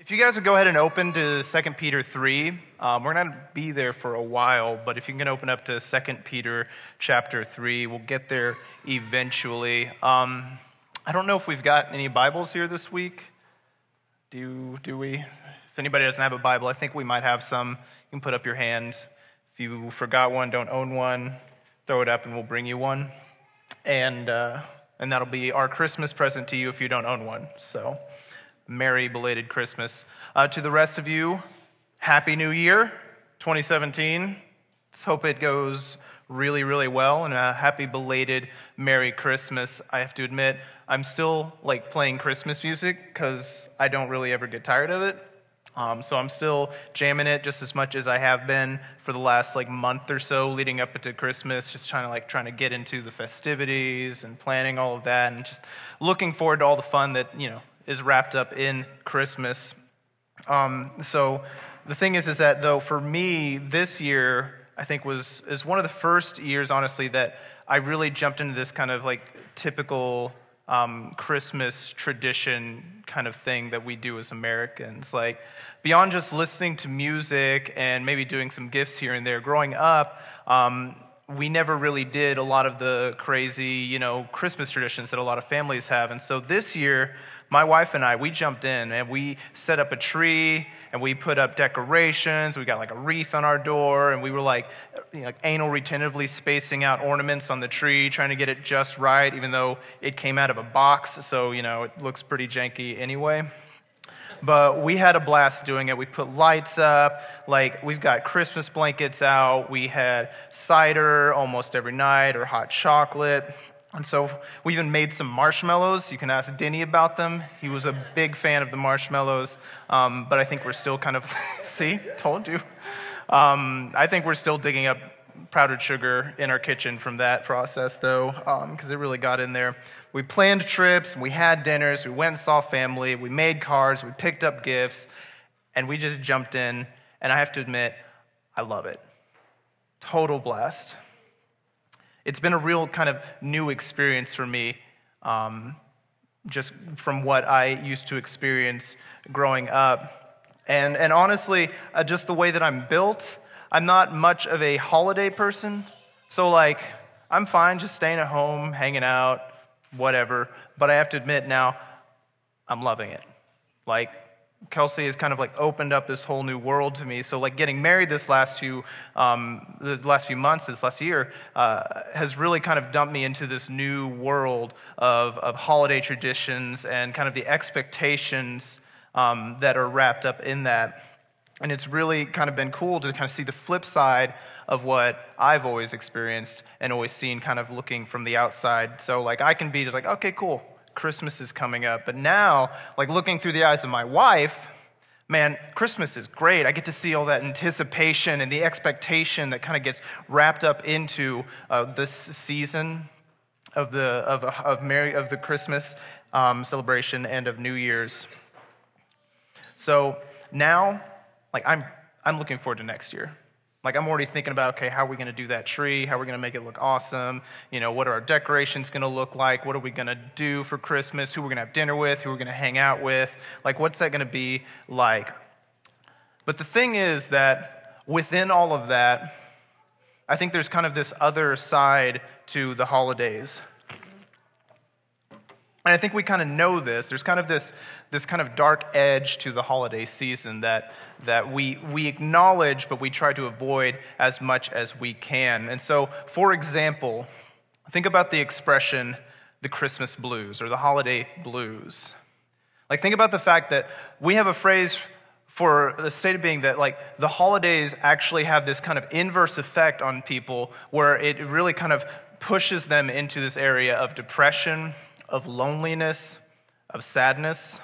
If you guys would go ahead and open to 2 Peter 3, we're going to be there for a while, but if you can open up to 2 Peter chapter 3, we'll get there eventually. I don't know if we've got any Bibles here this week. Do we? If anybody doesn't have a Bible, I think we might have some. You can put up your hand. If you forgot one, don't own one, throw it up and we'll bring you one. And that'll be our Christmas present to you if you don't own one. So, Merry belated Christmas. To the rest of you, Happy New Year, 2017. Let's hope it goes really, really well, and a happy belated Merry Christmas. I have to admit, I'm still playing Christmas music because I don't really ever get tired of it. So I'm still jamming it just as much as I have been for the last month or so leading up into Christmas, just trying to get into the festivities and planning all of that, and just looking forward to all the fun that is wrapped up in Christmas. So the thing is that though for me this year I think is one of the first years honestly that I really jumped into this kind of typical Christmas tradition kind of thing that we do as Americans. Beyond just listening to music and maybe doing some gifts here and there, growing up, we never really did a lot of the crazy, Christmas traditions that a lot of families have. And so this year, my wife and I, we jumped in and we set up a tree and we put up decorations. We got a wreath on our door, and we were anal retentively spacing out ornaments on the tree, trying to get it just right, even though it came out of a box, so it looks pretty janky anyway. But we had a blast doing it. We put lights up, we've got Christmas blankets out. We had cider almost every night, or hot chocolate. And so we even made some marshmallows. You can ask Denny about them. He was a big fan of the marshmallows. But I think we're still kind of, see, told you. I think we're still digging up powdered sugar in our kitchen from that process, though, because it really got in there. We planned trips, we had dinners, we went and saw family, we made cards, we picked up gifts, and we just jumped in. And I have to admit, I love it. Total blast. It's been a real kind of new experience for me, just from what I used to experience growing up. And honestly, just the way that I'm built, I'm not much of a holiday person. So I'm fine just staying at home, hanging out, whatever. But I have to admit now, I'm loving it. Kelsey has kind of opened up this whole new world to me. So getting married this last few months, this last year, has really kind of dumped me into this new world of holiday traditions and kind of the expectations that are wrapped up in that. And it's really kind of been cool to kind of see the flip side of what I've always experienced and always seen kind of looking from the outside. So I can be just okay, cool. Christmas is coming up. But now, looking through the eyes of my wife, man, Christmas is great. I get to see all that anticipation and the expectation that kind of gets wrapped up into this season of the Christmas celebration and of New Year's. So now, I'm looking forward to next year. I'm already thinking about, okay, how are we going to do that tree? How are we going to make it look awesome? What are our decorations going to look like? What are we going to do for Christmas? Who we're going to have dinner with? Who we're going to hang out with? What's that going to be like? But the thing is that within all of that, I think there's kind of this other side to the holidays. And I think we kind of know this. There's kind of this kind of dark edge to the holiday season that we acknowledge, but we try to avoid as much as we can. And so, for example, think about the expression, the Christmas blues, or the holiday blues. Think about the fact that we have a phrase for the state of being that the holidays actually have this kind of inverse effect on people where it really kind of pushes them into this area of depression, of loneliness, of sadness.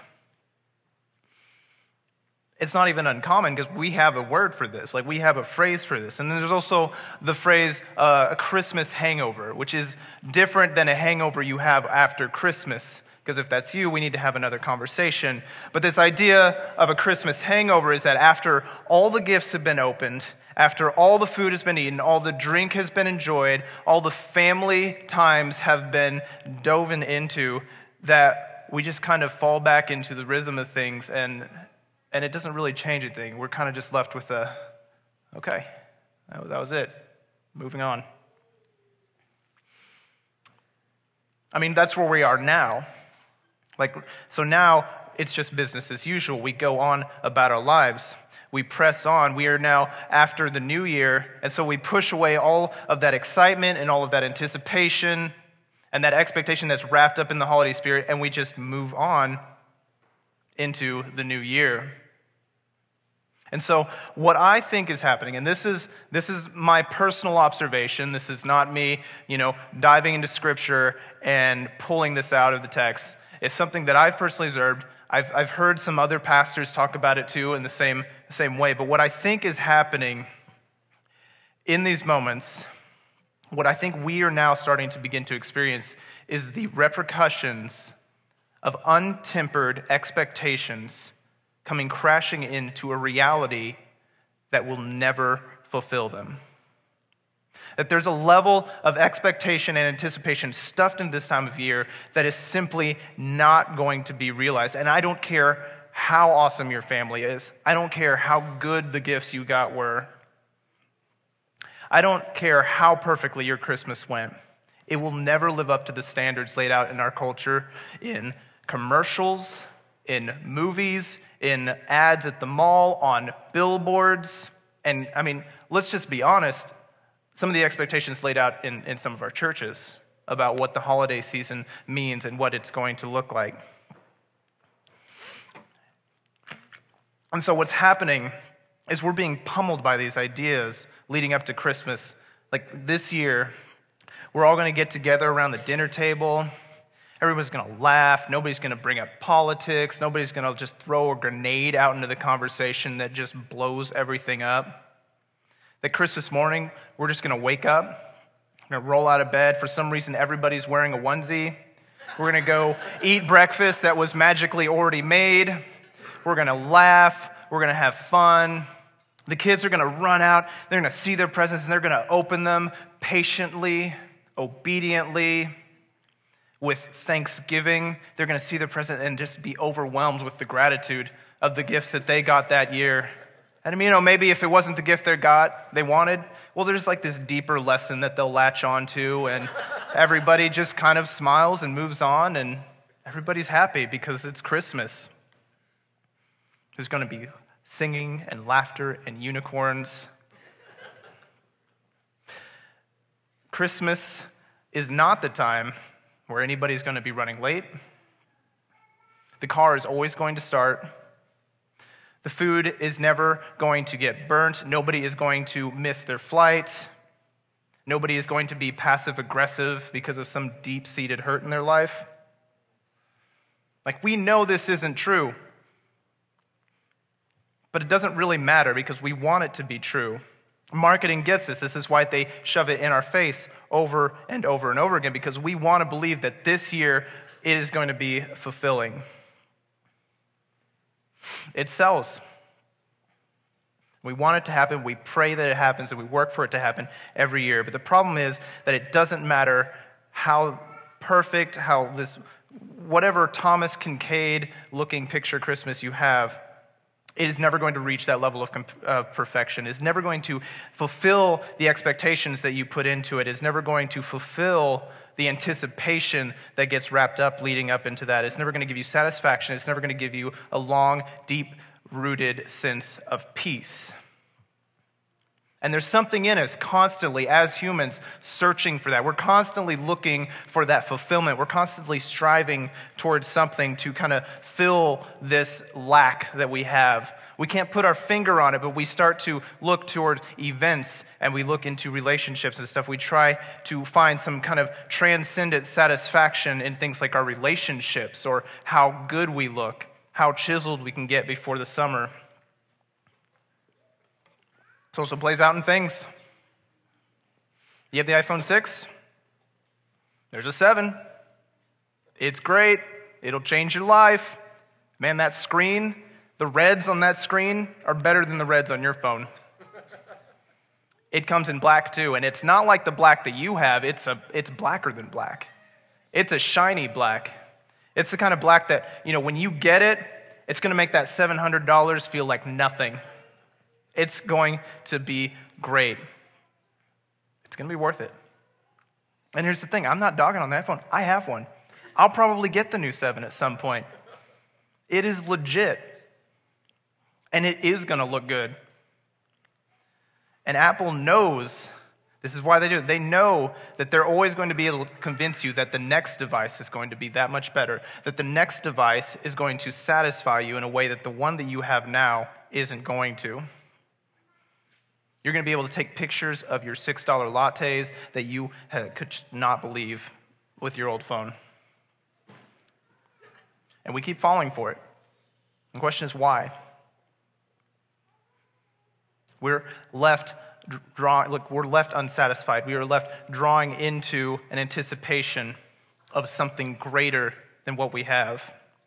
It's not even uncommon because we have a word for this. We have a phrase for this. And then there's also the phrase, a Christmas hangover, which is different than a hangover you have after Christmas. Because if that's you, we need to have another conversation. But this idea of a Christmas hangover is that after all the gifts have been opened, after all the food has been eaten, all the drink has been enjoyed, all the family times have been dove into, that we just kind of fall back into the rhythm of things and And it doesn't really change anything. We're kind of just left with okay, that was it. Moving on. I mean, that's where we are now. So now it's just business as usual. We go on about our lives. We press on. We are now after the new year, and so we push away all of that excitement and all of that anticipation and that expectation that's wrapped up in the holiday spirit, and we just move on into the new year. And so what I think is happening, and this is my personal observation, this is not me, diving into Scripture and pulling this out of the text. It's something that I've personally observed. I've heard some other pastors talk about it too in the same way. But what I think is happening in these moments, what I think we are now starting to begin to experience is the repercussions of untempered expectations coming crashing into a reality that will never fulfill them. That there's a level of expectation and anticipation stuffed in this time of year that is simply not going to be realized. And I don't care how awesome your family is. I don't care how good the gifts you got were. I don't care how perfectly your Christmas went. It will never live up to the standards laid out in our culture, in commercials, in movies, in ads at the mall, on billboards. And I mean, let's just be honest, some of the expectations laid out in some of our churches about what the holiday season means and what it's going to look like. And so what's happening is we're being pummeled by these ideas leading up to Christmas. Like this year, we're all going to get together around the dinner table. Everybody's going to laugh. Nobody's going to bring up politics. Nobody's going to just throw a grenade out into the conversation that just blows everything up. That Christmas morning, we're just going to wake up. We're going to roll out of bed. For some reason, everybody's wearing a onesie. We're going to go eat breakfast that was magically already made. We're going to laugh. We're going to have fun. The kids are going to run out. They're going to see their presents, and they're going to open them patiently, obediently, with thanksgiving. They're going to see their present and just be overwhelmed with the gratitude of the gifts that they got that year. And maybe if it wasn't the gift they wanted, well, there's like this deeper lesson that they'll latch on to, and everybody just kind of smiles and moves on, and everybody's happy because it's Christmas. There's going to be singing and laughter and unicorns. Christmas is not the time where anybody's going to be running late. The car is always going to start. The food is never going to get burnt. Nobody is going to miss their flight. Nobody is going to be passive-aggressive because of some deep-seated hurt in their life. We know this isn't true. But it doesn't really matter because we want it to be true. Marketing gets this. This is why they shove it in our face over and over and over again, because we want to believe that this year it is going to be fulfilling. It sells. We want it to happen. We pray that it happens, and we work for it to happen every year. But the problem is that it doesn't matter how perfect, whatever Thomas Kincaid looking picture Christmas you have, it is never going to reach that level of perfection. It's never going to fulfill the expectations that you put into it. It's never going to fulfill the anticipation that gets wrapped up leading up into that. It's never going to give you satisfaction. It's never going to give you a long, deep-rooted sense of peace. And there's something in us constantly, as humans, searching for that. We're constantly looking for that fulfillment. We're constantly striving towards something to kind of fill this lack that we have. We can't put our finger on it, but we start to look toward events, and we look into relationships and stuff. We try to find some kind of transcendent satisfaction in things like our relationships, or how good we look, how chiseled we can get before the summer. It also plays out in things. You have the iPhone 6? There's a 7. It's great. It'll change your life. Man, that screen, the reds on that screen are better than the reds on your phone. It comes in black too, and it's not like the black that you have. It's blacker than black. It's a shiny black. It's the kind of black that, when you get it, It's going to make that $700 feel like nothing. It's going to be great. It's going to be worth it. And here's the thing, I'm not dogging on that phone. I have one. I'll probably get the new 7 at some point. It is legit. And it is going to look good. And Apple knows, this is why they do it. They know that they're always going to be able to convince you that the next device is going to be that much better, that the next device is going to satisfy you in a way that the one that you have now isn't going to. You're going to be able to take pictures of your $6 lattes that you could not believe with your old phone. And we keep falling for it. The question is why? We're left unsatisfied. We are left drawing into an anticipation of something greater than what we have.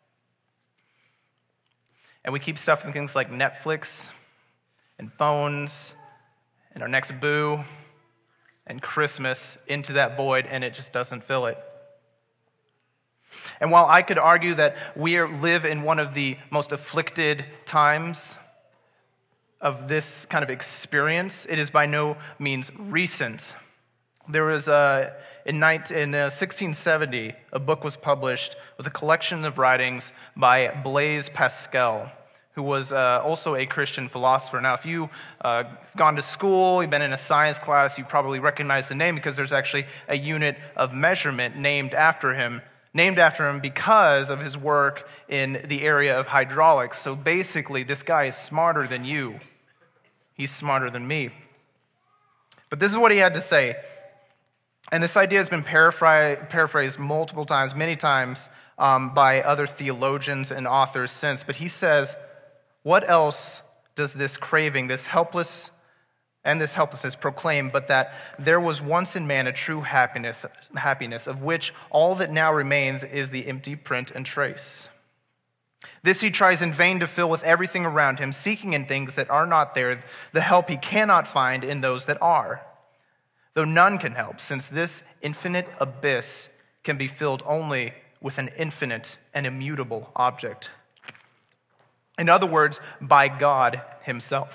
And we keep stuffing things like Netflix and phones and our next boo and Christmas into that void, and it just doesn't fill it. And while I could argue that we live in one of the most afflicted times of this kind of experience, it is by no means recent. There was, in 1670, a book was published with a collection of writings by Blaise Pascal, who was also a Christian philosopher. Now, if you've gone to school, you've been in a science class, you probably recognize the name because there's actually a unit of measurement named after him because of his work in the area of hydraulics. So basically, this guy is smarter than you. He's smarter than me. But this is what he had to say. And this idea has been paraphrased multiple times, many times, by other theologians and authors since. But he says, what else does this craving, this helplessness proclaim but that there was once in man a true happiness, of which all that now remains is the empty print and trace? This he tries in vain to fill with everything around him, seeking in things that are not there the help he cannot find in those that are. Though none can help, since this infinite abyss can be filled only with an infinite and immutable object. In other words, by God himself.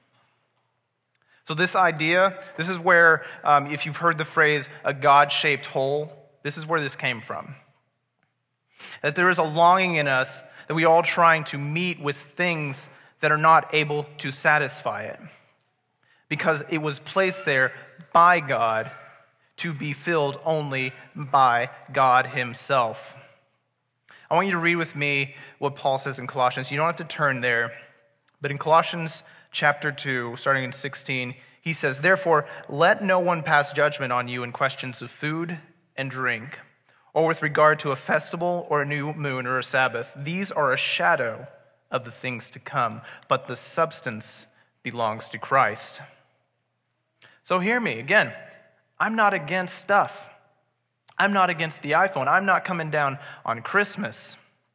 So this idea, this is where, if you've heard the phrase, a God-shaped hole, this is where this came from. That there is a longing in us that we are all trying to meet with things that are not able to satisfy it. Because it was placed there by God to be filled only by God himself. I want you to read with me what Paul says in Colossians. You don't have to turn there, but in Colossians chapter 2, starting in 16, he says, "Therefore, let no one pass judgment on you in questions of food and drink, or with regard to a festival or a new moon or a Sabbath. These are a shadow of the things to come, but the substance belongs to Christ." So hear me, again, I'm not against stuff. I'm not against the iPhone. I'm not coming down on Christmas.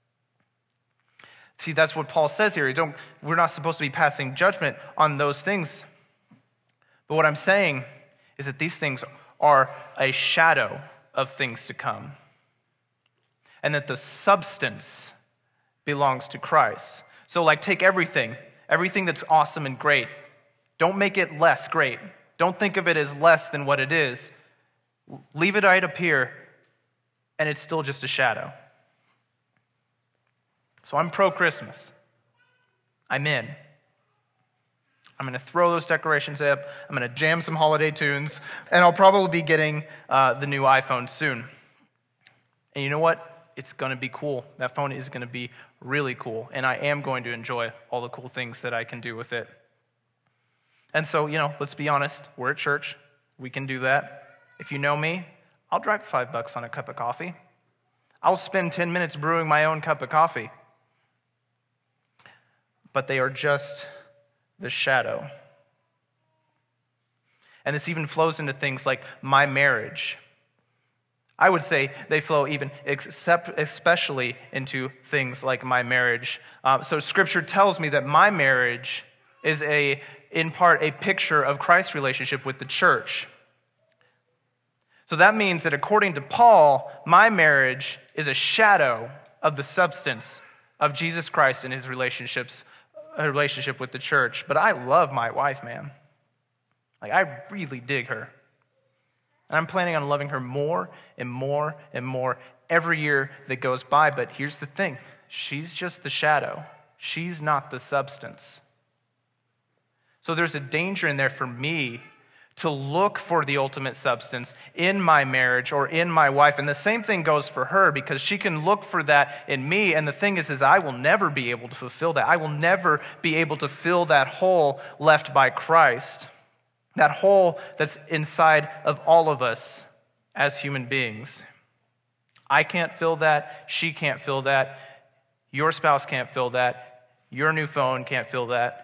See, that's what Paul says here. We're not supposed to be passing judgment on those things. But what I'm saying is that these things are a shadow of things to come. And that the substance belongs to Christ. So take everything that's awesome and great. Don't make it less great. Don't think of it as less than what it is. Leave it right up here, and it's still just a shadow. So I'm pro-Christmas. I'm in. I'm going to throw those decorations up. I'm going to jam some holiday tunes, and I'll probably be getting the new iPhone soon. And you know what? It's going to be cool. That phone is going to be really cool, and I am going to enjoy all the cool things that I can do with it. And so, let's be honest. We're at church. We can do that. If you know me, I'll drop $5 on a cup of coffee. I'll spend 10 minutes brewing my own cup of coffee. But they are just the shadow. And this even flows into things like my marriage. I would say they flow even especially into things like my marriage. So Scripture tells me that my marriage is in part a picture of Christ's relationship with the church. So that means that according to Paul, my marriage is a shadow of the substance of Jesus Christ and his relationship with the church. But I love my wife, man. Like, I really dig her. And I'm planning on loving her more and more and more every year that goes by. But here's the thing. She's just the shadow. She's not the substance. So there's a danger in there for me to look for the ultimate substance in my marriage or in my wife. And the same thing goes for her, because she can look for that in me. And the thing is I will never be able to fulfill that. I will never be able to fill that hole left by Christ. That hole that's inside of all of us as human beings. I can't fill that. She can't fill that. Your spouse can't fill that. Your new phone can't fill that.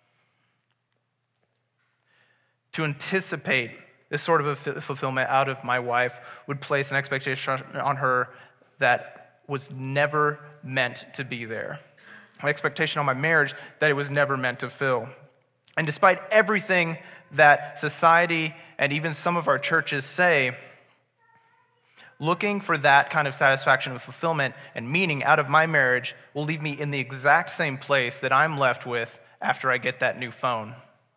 To anticipate this sort of a fulfillment out of my wife would place an expectation on her that was never meant to be there. An expectation on my marriage that it was never meant to fill. And despite everything that society and even some of our churches say, looking for that kind of satisfaction and fulfillment and meaning out of my marriage will leave me in the exact same place that I'm left with after I get that new phone.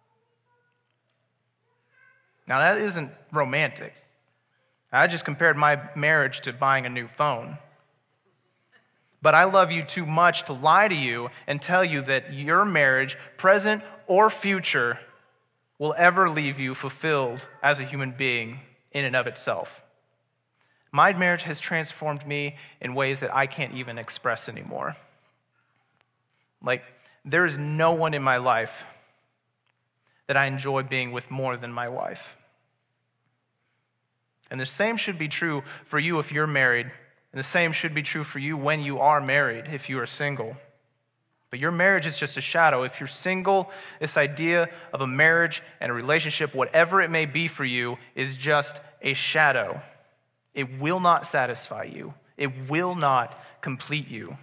Now, that isn't romantic. I just compared my marriage to buying a new phone. But I love you too much to lie to you and tell you that your marriage, present or future, will ever leave you fulfilled as a human being in and of itself. My marriage has transformed me in ways that I can't even express anymore. Like, there is no one in my life that I enjoy being with more than my wife. And the same should be true for you if you're married, and the same should be true for you when you are married, if you are single. But your marriage is just a shadow. If you're single, this idea of a marriage and a relationship, whatever it may be for you, is just a shadow. It will not satisfy you. It will not complete you.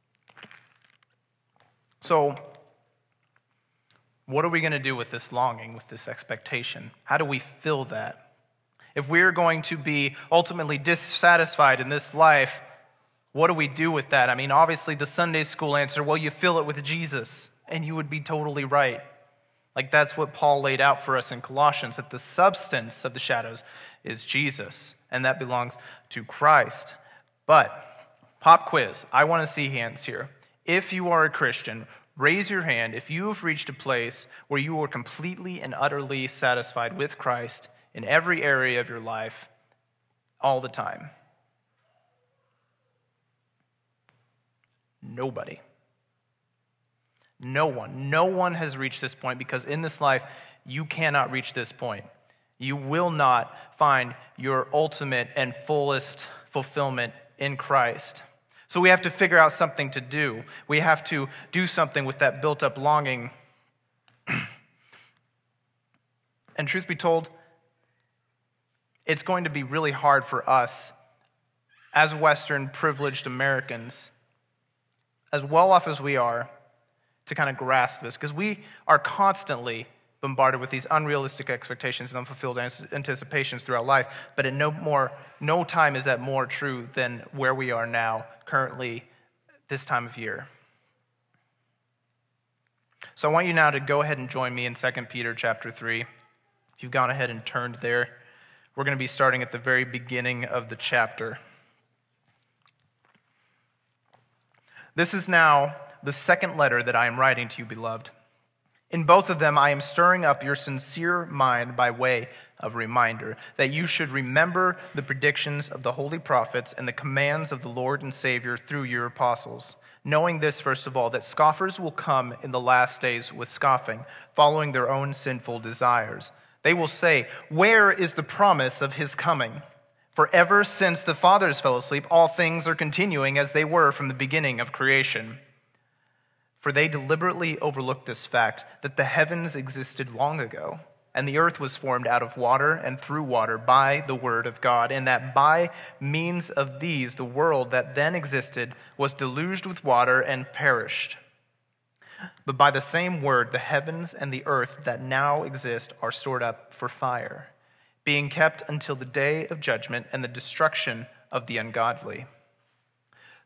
So, what are we going to do with this longing, with this expectation? How do we fill that? If we're going to be ultimately dissatisfied in this life, what do we do with that? I mean, obviously the Sunday school answer, well, you fill it with Jesus, and you would be totally right. Like, that's what Paul laid out for us in Colossians, that the substance of the shadows is Jesus, and that belongs to Christ. But, pop quiz, I want to see hands here. If you are a Christian, raise your hand if you have reached a place where you are completely and utterly satisfied with Christ in every area of your life all the time. Nobody. No one has reached this point, because in this life, you cannot reach this point. You will not find your ultimate and fullest fulfillment in Christ. So we have to figure out something to do. We have to do something with that built-up longing. And truth be told, it's going to be really hard for us as Western privileged Americans, as well off as we are, to kind of grasp this, because we are constantly bombarded with these unrealistic expectations and unfulfilled anticipations throughout life. But at no time is that more true than where we are now, currently, this time of year. So I want you now to go ahead and join me in 2 Peter chapter 3. If you've gone ahead and turned there, we're going to be starting at the very beginning of the chapter. This is now the second letter that I am writing to you, beloved. In both of them, I am stirring up your sincere mind by way of reminder, that you should remember the predictions of the holy prophets and the commands of the Lord and Savior through your apostles, knowing this, first of all, that scoffers will come in the last days with scoffing, following their own sinful desires. They will say, "Where is the promise of his coming? For ever since the fathers fell asleep, all things are continuing as they were from the beginning of creation." For they deliberately overlooked this fact, that the heavens existed long ago, and the earth was formed out of water and through water by the word of God, and that by means of these the world that then existed was deluged with water and perished. But by the same word the heavens and the earth that now exist are stored up for fire, being kept until the day of judgment and the destruction of the ungodly.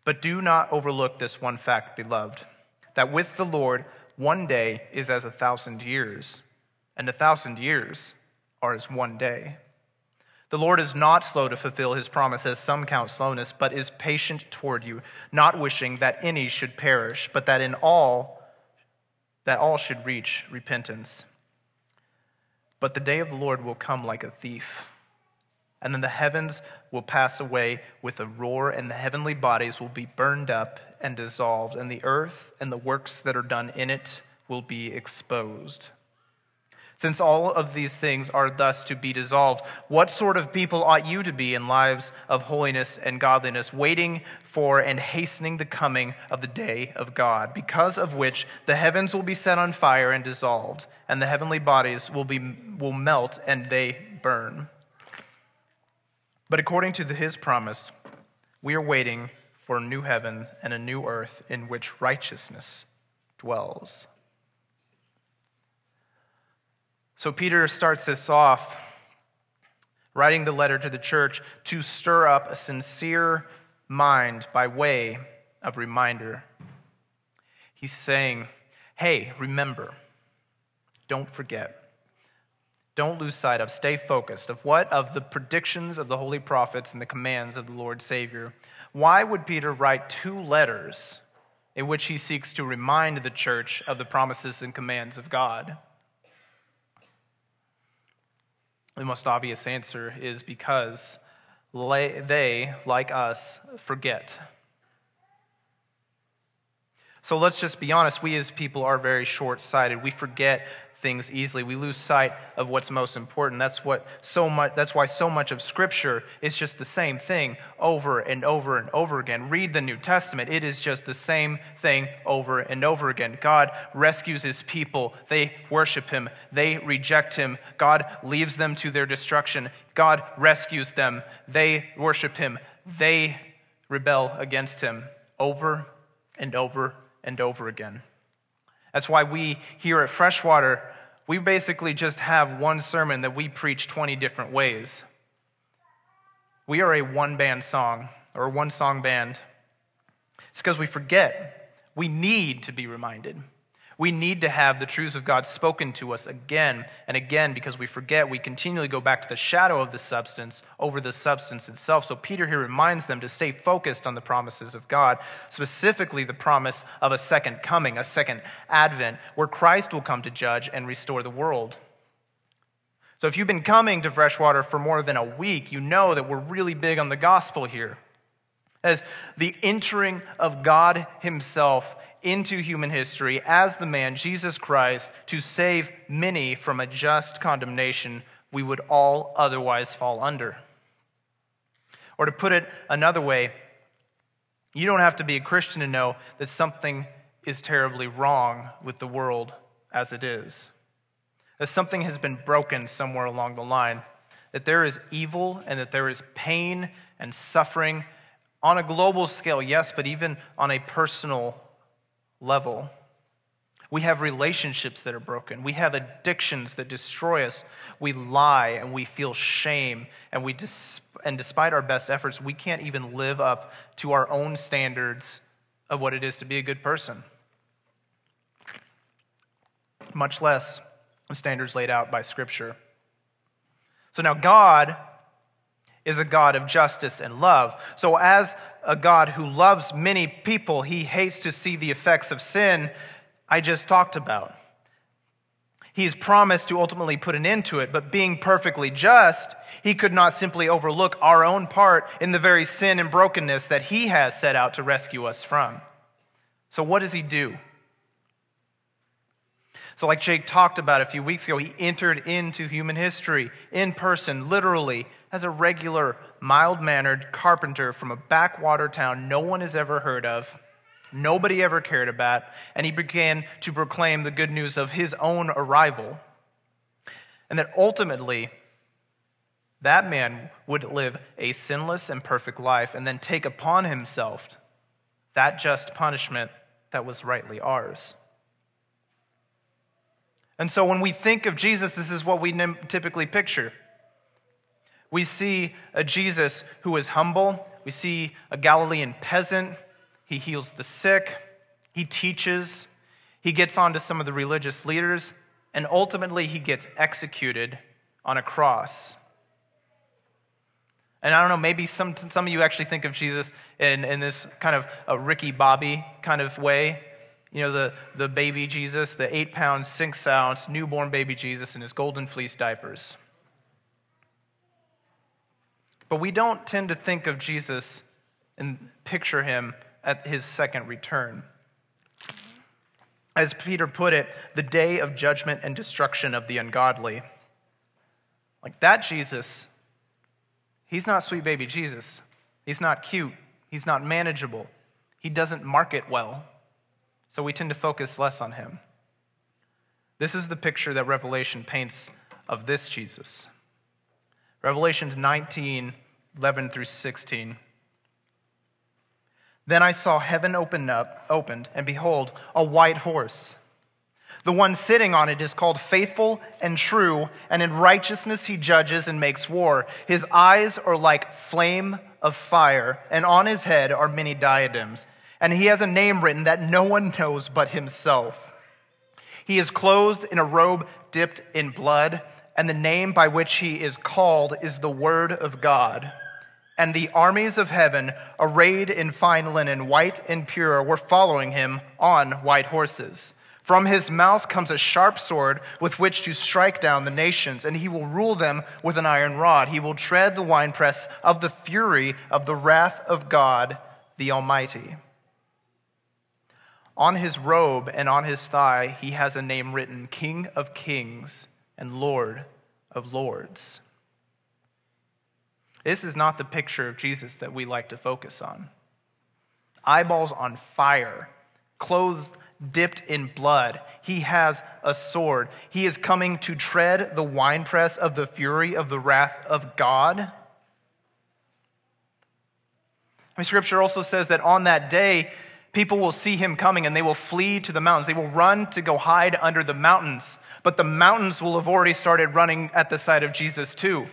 But do not overlook this one fact, beloved, that with the Lord 1 day is as 1,000 years, and 1,000 years are as 1 day. The Lord is not slow to fulfill his promise, as some count slowness, but is patient toward you, not wishing that any should perish, but that all should reach repentance. But the day of the Lord will come like a thief, and then the heavens will pass away with a roar, and the heavenly bodies will be burned up and dissolved, and the earth and the works that are done in it will be exposed. Since all of these things are thus to be dissolved, what sort of people ought you to be in lives of holiness and godliness, waiting for and hastening the coming of the day of God, because of which the heavens will be set on fire and dissolved, and the heavenly bodies will melt and they burn. But according to his promise, we are waiting for a new heaven and a new earth in which righteousness dwells. So Peter starts this off, writing the letter to the church to stir up a sincere mind by way of reminder. He's saying, hey, remember, don't forget. Don't lose sight of, stay focused of what? Of the predictions of the holy prophets and the commands of the Lord Savior. Why would Peter write 2 letters in which he seeks to remind the church of the promises and commands of God? The most obvious answer is because they, like us, forget. So let's just be honest, we as people are very short-sighted. We forget things easily. We lose sight of what's most important. That's why so much of Scripture is just the same thing over and over and over again. Read the New Testament. It is just the same thing over and over again. God rescues his people. They worship him. They reject him. God leaves them to their destruction. God rescues them. They worship him. They rebel against him over and over and over again. That's why we here at Freshwater, we basically just have one sermon that we preach 20 different ways. We are a one-band song, or a one-song band. It's because we forget. We need to be reminded. We need to have the truths of God spoken to us again and again, because we forget. We continually go back to the shadow of the substance over the substance itself. So Peter here reminds them to stay focused on the promises of God, specifically the promise of a second coming, a second advent, where Christ will come to judge and restore the world. So if you've been coming to Freshwater for more than a week, you know that we're really big on the gospel here. As the entering of God himself into human history as the man, Jesus Christ, to save many from a just condemnation we would all otherwise fall under. Or to put it another way, you don't have to be a Christian to know that something is terribly wrong with the world as it is. That something has been broken somewhere along the line. That there is evil and that there is pain and suffering on a global scale, yes, but even on a personal level. We have relationships that are broken. We have addictions that destroy us. We lie and we feel shame, and despite our best efforts, we can't even live up to our own standards of what it is to be a good person, much less the standards laid out by Scripture. So now God is a God of justice and love. So as a God who loves many people, he hates to see the effects of sin I just talked about. He's promised to ultimately put an end to it, but being perfectly just, he could not simply overlook our own part in the very sin and brokenness that he has set out to rescue us from. So what does he do? So like Jake talked about a few weeks ago, he entered into human history in person, literally, as a regular, mild-mannered carpenter from a backwater town no one has ever heard of, nobody ever cared about, and he began to proclaim the good news of his own arrival. And that ultimately, that man would live a sinless and perfect life and then take upon himself that just punishment that was rightly ours. And so when we think of Jesus, this is what we typically picture. We see a Jesus who is humble. We see a Galilean peasant he heals the sick, he teaches, he gets onto some of the religious leaders, and ultimately he gets executed on a cross. And I don't know, maybe some of you actually think of Jesus in this kind of a Ricky Bobby kind of way. You know, the baby Jesus, the 8-pound, 6-ounce newborn baby Jesus in his golden fleece diapers. But we don't tend to think of Jesus and picture him at his second return. As Peter put it, the day of judgment and destruction of the ungodly. Like that Jesus, he's not sweet baby Jesus. He's not cute. He's not manageable. He doesn't market well. So we tend to focus less on him. This is the picture that Revelation paints of this Jesus. Revelation 19, 11 through 16. Then I saw heaven opened, and behold, a white horse. The one sitting on it is called Faithful and True, and in righteousness he judges and makes war. His eyes are like flame of fire, and on his head are many diadems. And he has a name written that no one knows but himself. He is clothed in a robe dipped in blood, and the name by which he is called is the Word of God. And the armies of heaven, arrayed in fine linen, white and pure, were following him on white horses. From his mouth comes a sharp sword with which to strike down the nations, and he will rule them with an iron rod. He will tread the winepress of the fury of the wrath of God, the Almighty. On his robe and on his thigh he has a name written, King of Kings and Lord of Lords. This is not the picture of Jesus that we like to focus on. Eyeballs on fire, clothes dipped in blood. He has a sword. He is coming to tread the winepress of the fury of the wrath of God. Scripture also says that on that day, people will see him coming and they will flee to the mountains. They will run to go hide under the mountains. But the mountains will have already started running at the sight of Jesus too.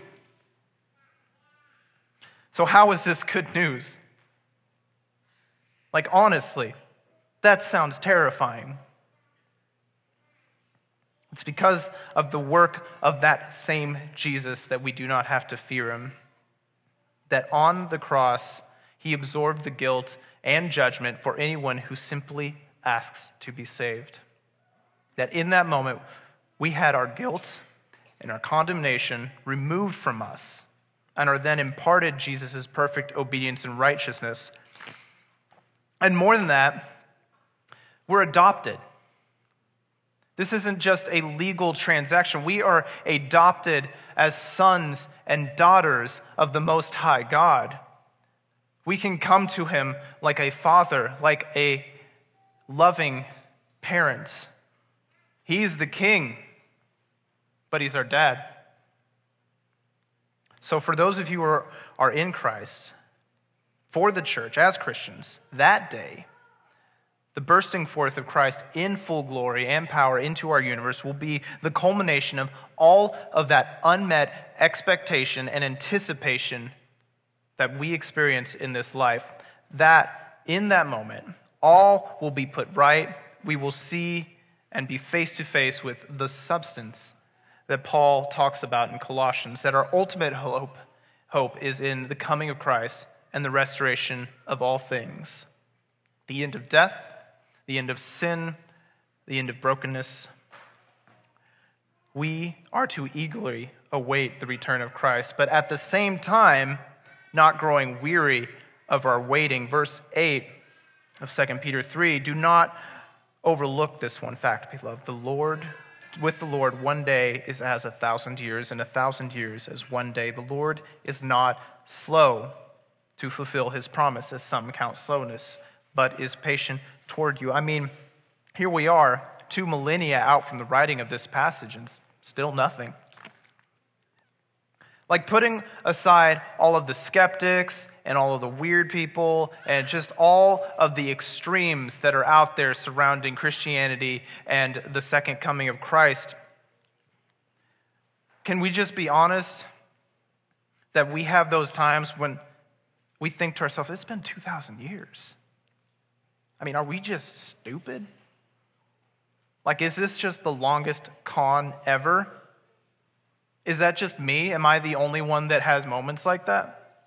So how is this good news? Like, honestly, that sounds terrifying. It's because of the work of that same Jesus that we do not have to fear him. That on the cross, he absorbed the guilt and judgment for anyone who simply asks to be saved. That in that moment, we had our guilt and our condemnation removed from us and are then imparted Jesus' perfect obedience and righteousness. And more than that, we're adopted. This isn't just a legal transaction. We are adopted as sons and daughters of the Most High God. We can come to him like a father, like a loving parent. He's the king, but he's our dad. So for those of you who are in Christ, for the church, as Christians, that day, the bursting forth of Christ in full glory and power into our universe will be the culmination of all of that unmet expectation and anticipation that we experience in this life. That in that moment, all will be put right. We will see and be face to face with the substance that Paul talks about in Colossians, that our ultimate hope is in the coming of Christ and the restoration of all things. The end of death, the end of sin, the end of brokenness. We are to eagerly await the return of Christ, but at the same time, not growing weary of our waiting. Verse 8 of 2 Peter 3, do not overlook this one fact, beloved. With the Lord, one day is as 1,000 years, and 1,000 years as one day. The Lord is not slow to fulfill his promise, as some count slowness, but is patient toward you. I mean, here we are, 2 millennia out from the writing of this passage, and still nothing. Like putting aside all of the skeptics and all of the weird people and just all of the extremes that are out there surrounding Christianity and the second coming of Christ, can we just be honest that we have those times when we think to ourselves, it's been 2,000 years. I mean, are we just stupid? Like, is this just the longest con ever? Is that just me? Am I the only one that has moments like that?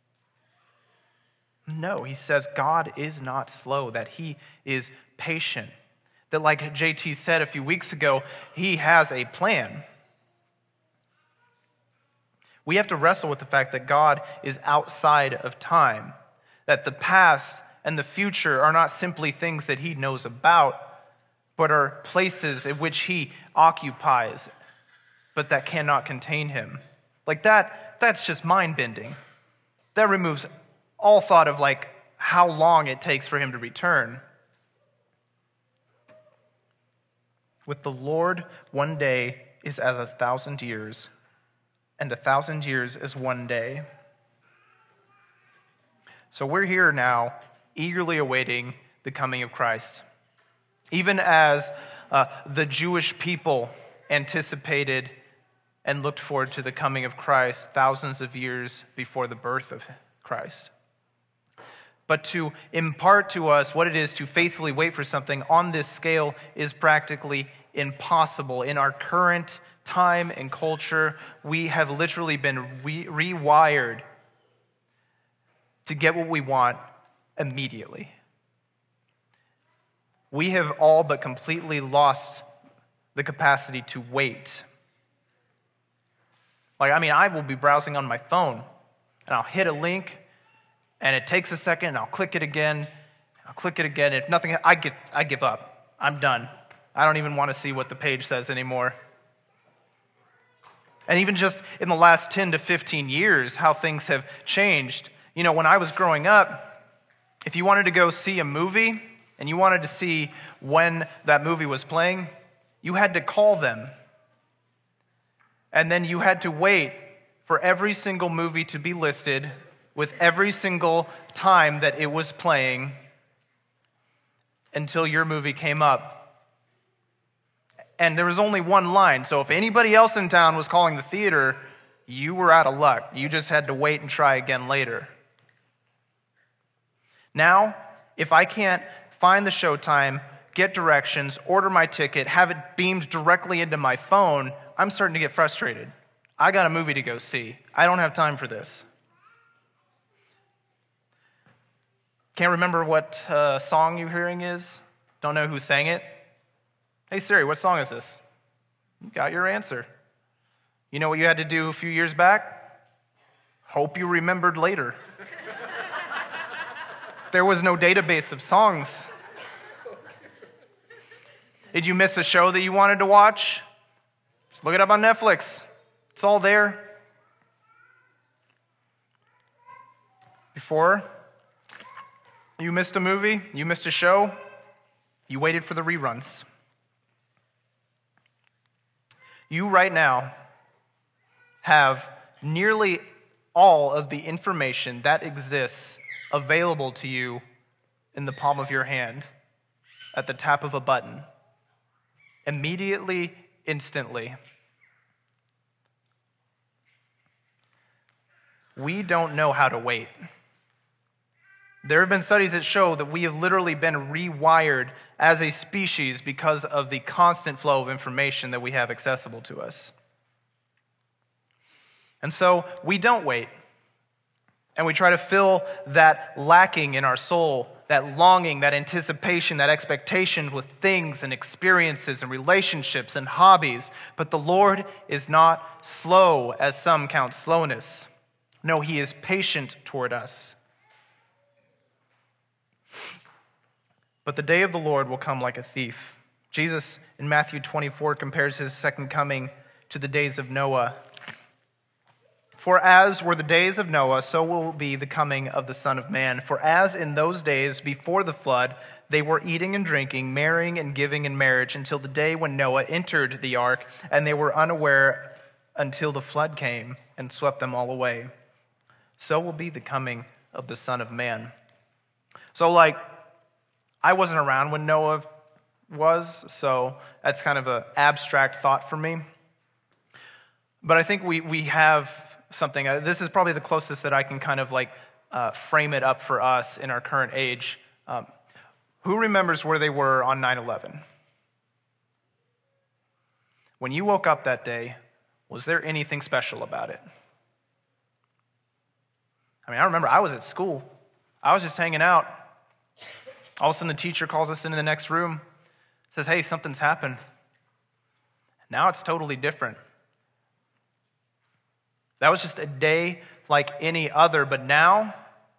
No, he says God is not slow, that he is patient. That, like JT said a few weeks ago, he has a plan. We have to wrestle with the fact that God is outside of time, that the past and the future are not simply things that he knows about, but are places in which he occupies, but that cannot contain him. Like that's just mind-bending. That removes all thought of like how long it takes for him to return. With the Lord, one day is as 1,000 years, and 1,000 years is one day. So we're here now, eagerly awaiting the coming of Christ. Even as the Jewish people anticipated and looked forward to the coming of Christ thousands of years before the birth of Christ. But to impart to us what it is to faithfully wait for something on this scale is practically impossible. In our current time and culture, we have literally been rewired to get what we want immediately. We have all but completely lost the capacity to wait. I will be browsing on my phone, and I'll hit a link, and it takes a second, and I'll click it again. If nothing, I give up. I'm done. I don't even want to see what the page says anymore. And even just in the last 10 to 15 years, how things have changed. You know, when I was growing up, if you wanted to go see a movie, and you wanted to see when that movie was playing, you had to call them. And then you had to wait for every single movie to be listed with every single time that it was playing until your movie came up. And there was only one line, so if anybody else in town was calling the theater, you were out of luck. You just had to wait and try again later. Now, if I can't find the showtime, get directions, order my ticket, have it beamed directly into my phone, I'm starting to get frustrated. I got a movie to go see. I don't have time for this. Can't remember what song you're hearing is. Don't know who sang it. Hey Siri, what song is this? You got your answer. You know what you had to do a few years back? Hope you remembered later. There was no database of songs. Did you miss a show that you wanted to watch? Just look it up on Netflix. It's all there. Before, you missed a movie, you missed a show, you waited for the reruns. You right now have nearly all of the information that exists available to you in the palm of your hand at the tap of a button. Immediately, instantly. We don't know how to wait. There have been studies that show that we have literally been rewired as a species because of the constant flow of information that we have accessible to us. And so we don't wait. And we try to fill that lacking in our soul, that longing, that anticipation, that expectation with things and experiences and relationships and hobbies. But the Lord is not slow, as some count slowness. No, he is patient toward us. But the day of the Lord will come like a thief. Jesus in Matthew 24 compares his second coming to the days of Noah. For as were the days of Noah, so will be the coming of the Son of Man. For as in those days before the flood, they were eating and drinking, marrying and giving in marriage, until the day when Noah entered the ark, and they were unaware until the flood came and swept them all away. So will be the coming of the Son of Man. So, I wasn't around when Noah was, so that's kind of an abstract thought for me. But I think we have something. This is probably the closest that I can kind of frame it up for us in our current age. Who remembers where they were on 9/11? When you woke up that day, was there anything special about it? I mean, I remember I was at school. I was just hanging out. All of a sudden, the teacher calls us into the next room, says, hey, something's happened. Now it's totally different. That was just a day like any other, but now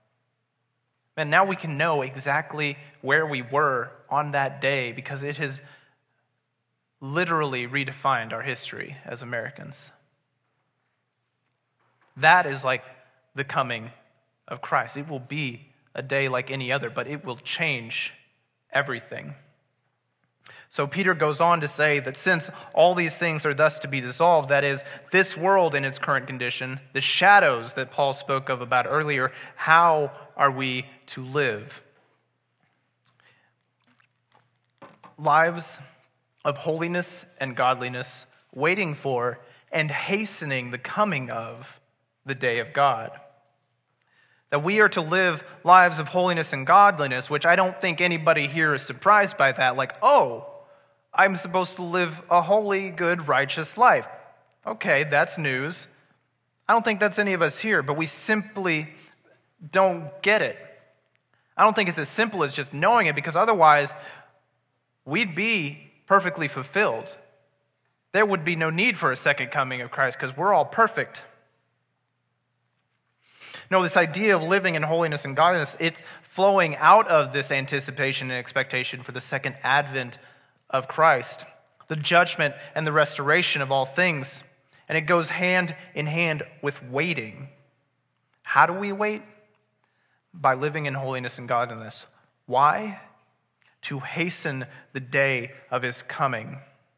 we can know exactly where we were on that day because it has literally redefined our history as Americans. That is like the coming of Christ. It will be a day like any other, but it will change everything. So Peter goes on to say that since all these things are thus to be dissolved, that is, this world in its current condition, the shadows that Paul spoke of about earlier, how are we to live? Lives of holiness and godliness, waiting for and hastening the coming of the day of God. That we are to live lives of holiness and godliness, which I don't think anybody here is surprised by that. Like, oh, I'm supposed to live a holy, good, righteous life. Okay, that's news. I don't think that's any of us here, but we simply don't get it. I don't think it's as simple as just knowing it, because otherwise we'd be perfectly fulfilled. There would be no need for a second coming of Christ because we're all perfect. No, this idea of living in holiness and godliness, it's flowing out of this anticipation and expectation for the second advent of Christ, the judgment and the restoration of all things. And it goes hand in hand with waiting. How do we wait? By living in holiness and godliness. Why? To hasten the day of his coming.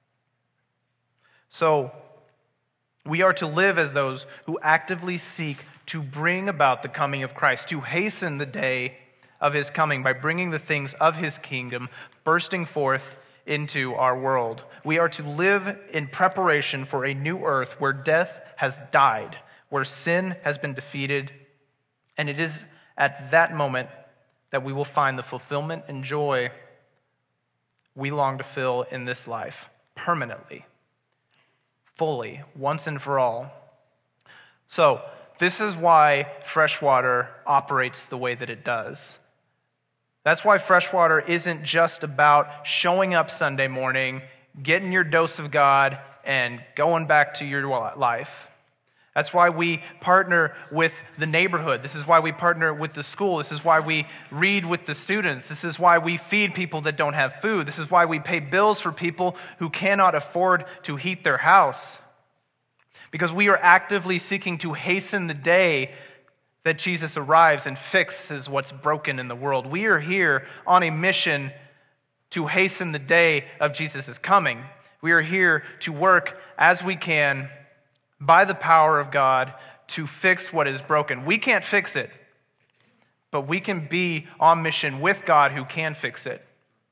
So, we are to live as those who actively seek to bring about the coming of Christ, to hasten the day of his coming by bringing the things of his kingdom bursting forth into our world. We are to live in preparation for a new earth where death has died, where sin has been defeated, and it is at that moment that we will find the fulfillment and joy we long to fill in this life permanently, fully, once and for all. So, this is why Freshwater operates the way that it does. That's why Freshwater isn't just about showing up Sunday morning, getting your dose of God, and going back to your life. That's why we partner with the neighborhood. This is why we partner with the school. This is why we read with the students. This is why we feed people that don't have food. This is why we pay bills for people who cannot afford to heat their house. Because we are actively seeking to hasten the day that Jesus arrives and fixes what's broken in the world. We are here on a mission to hasten the day of Jesus' coming. We are here to work as we can by the power of God to fix what is broken. We can't fix it, but we can be on mission with God who can fix it.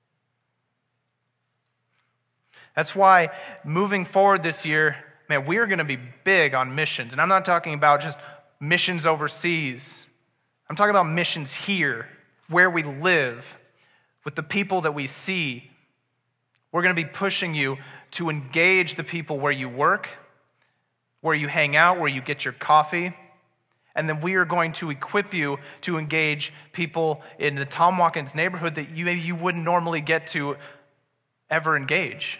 That's why moving forward this year, man, we are going to be big on missions. And I'm not talking about just missions overseas. I'm talking about missions here, where we live, with the people that we see. We're going to be pushing you to engage the people where you work, where you hang out, where you get your coffee. And then we are going to equip you to engage people in the Tom Watkins neighborhood that maybe you wouldn't normally get to ever engage.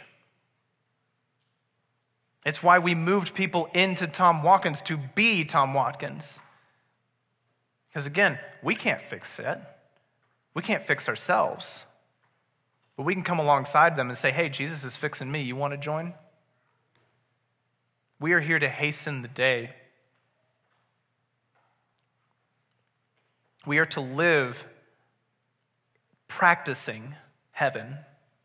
It's why we moved people into Tom Watkins to be Tom Watkins. Because again, we can't fix it. We can't fix ourselves. But we can come alongside them and say, hey, Jesus is fixing me. You want to join? We are here to hasten the day. We are to live practicing heaven.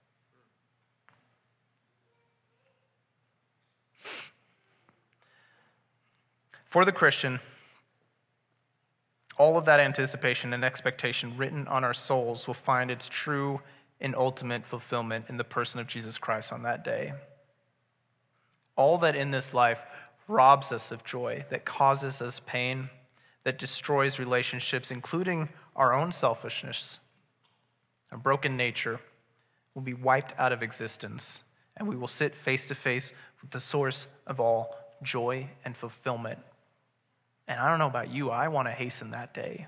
For the Christian, all of that anticipation and expectation written on our souls will find its true and ultimate fulfillment in the person of Jesus Christ on that day. All that in this life robs us of joy, that causes us pain, that destroys relationships, including our own selfishness, Our broken nature will be wiped out of existence, and we will sit face to face with the source of all joy and fulfillment. And I don't know about you, I want to hasten that day.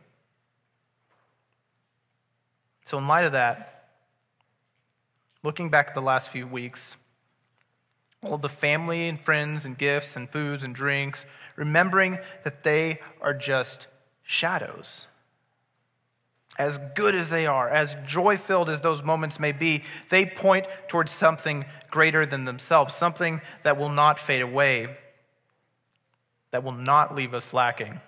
So in light of that, looking back at the last few weeks, all the family and friends and gifts and foods and drinks, remembering that they are just shadows. As good as they are, as joy-filled as those moments may be, they point towards something greater than themselves, something that will not fade away, that will not leave us lacking.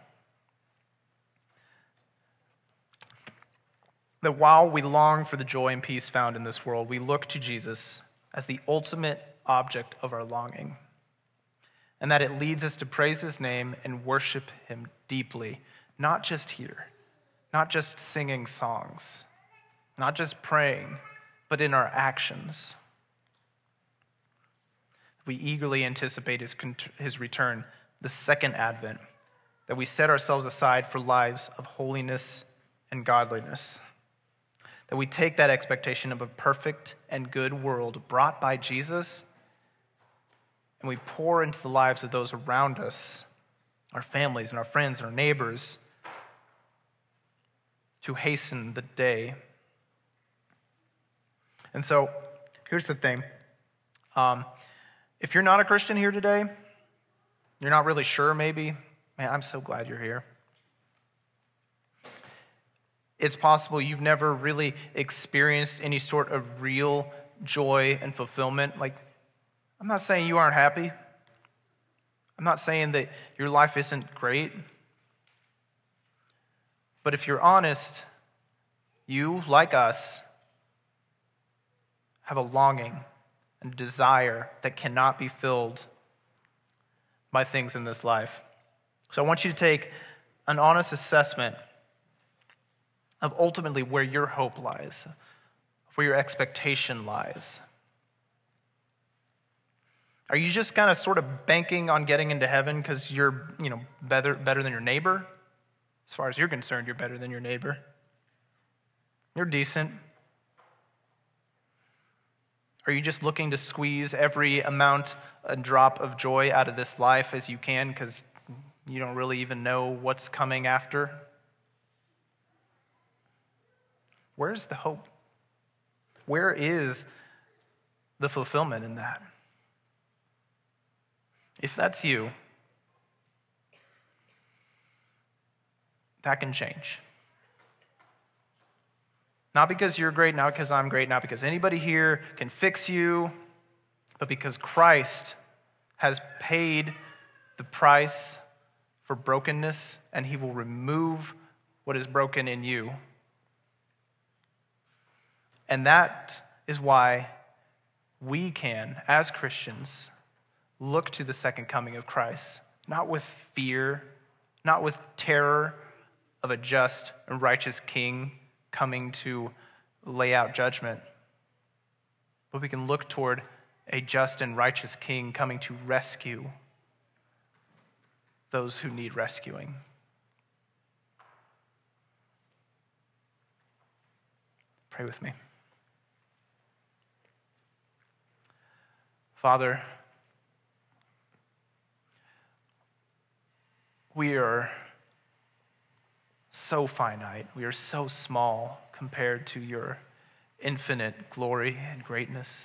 That while we long for the joy and peace found in this world, we look to Jesus as the ultimate object of our longing, and that it leads us to praise his name and worship him deeply, not just here, not just singing songs, not just praying, but in our actions. We eagerly anticipate his return, the second advent, that we set ourselves aside for lives of holiness and godliness, that we take that expectation of a perfect and good world brought by Jesus, and we pour into the lives of those around us, our families and our friends and our neighbors, to hasten the day. And so, here's the thing. If you're not a Christian here today, you're not really sure maybe, man, I'm so glad you're here. It's possible you've never really experienced any sort of real joy and fulfillment. Like, I'm not saying you aren't happy. I'm not saying that your life isn't great. But if you're honest, you, like us, have a longing and desire that cannot be filled by things in this life. So I want you to take an honest assessment of ultimately where your hope lies, where your expectation lies. Are you just kind of sort of banking on getting into heaven because you're, better than your neighbor? As far as you're concerned, you're better than your neighbor. You're decent. Are you just looking to squeeze every amount and drop of joy out of this life as you can because you don't really even know what's coming after? Where's the hope? Where is the fulfillment in that? If that's you, that can change. Not because you're great, not because I'm great, not because anybody here can fix you, but because Christ has paid the price for brokenness, and he will remove what is broken in you. And that is why we can, as Christians, look to the second coming of Christ, not with fear, not with terror of a just and righteous king coming to lay out judgment, but we can look toward a just and righteous king coming to rescue those who need rescuing. Pray with me. Father, we are so finite. We are so small compared to your infinite glory and greatness.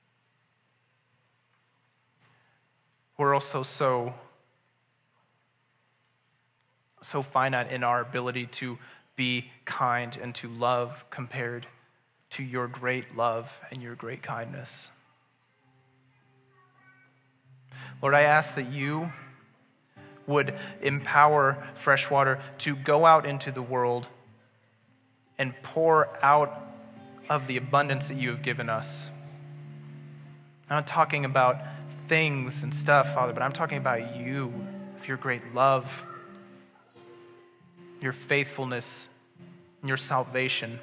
We're also so finite in our ability to be kind and to love compared to your great love and your great kindness. Lord, I ask that you would empower Freshwater to go out into the world and pour out of the abundance that you have given us. I'm not talking about things and stuff, Father, but I'm talking about you, of your great love, your faithfulness, and your salvation.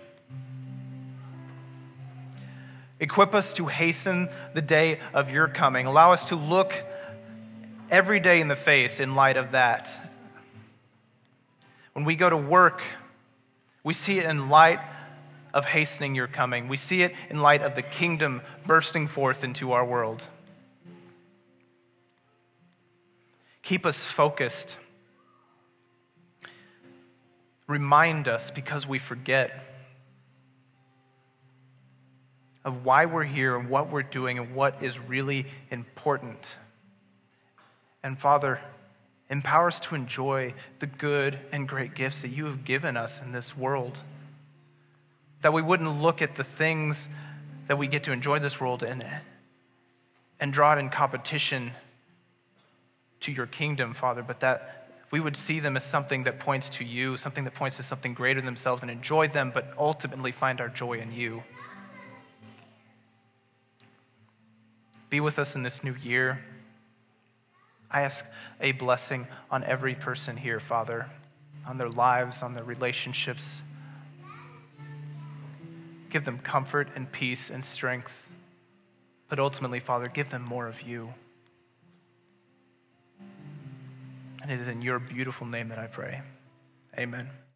Equip us to hasten the day of your coming. Allow us to look every day in the face in light of that. When we go to work, we see it in light of hastening your coming. We see it in light of the kingdom bursting forth into our world. Keep us focused. Remind us, because we forget, of why we're here and what we're doing and what is really important. And Father, empower us to enjoy the good and great gifts that you have given us in this world. That we wouldn't look at the things that we get to enjoy in this world and draw it in competition to your kingdom, Father, but that we would see them as something that points to you, something that points to something greater than themselves, and enjoy them, but ultimately find our joy in you. Be with us in this new year. I ask a blessing on every person here, Father, on their lives, on their relationships. Give them comfort and peace and strength, but ultimately, Father, give them more of you. And it is in your beautiful name that I pray. Amen.